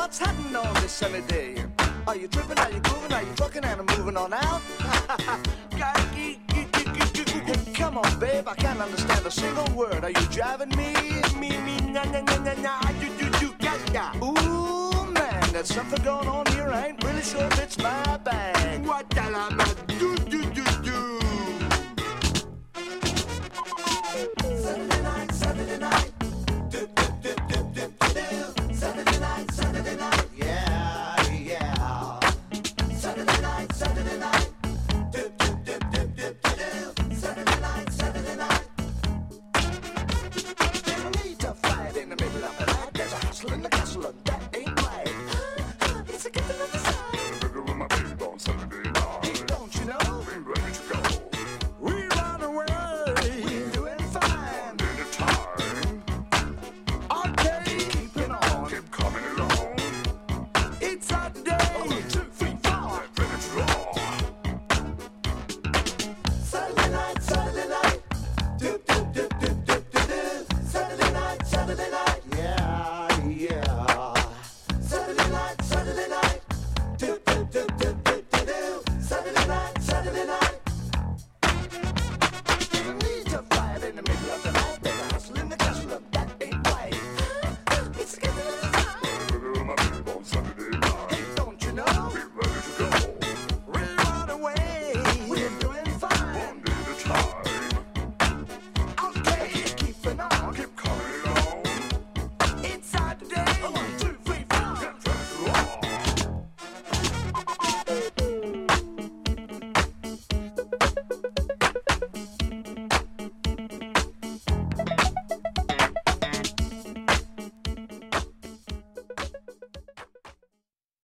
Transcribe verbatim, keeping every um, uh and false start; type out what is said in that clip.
what's happening on this sunny day? Are you tripping, are you grooving, are you trucking and I'm moving on out? Come on, babe, I can't understand a single word. Are you driving me? Me, me, na, na, na, na, na, you, you, you, yeah, yeah. Ooh, man, there's something going on here. I ain't really sure if it's my bag. What the la, do, do, do.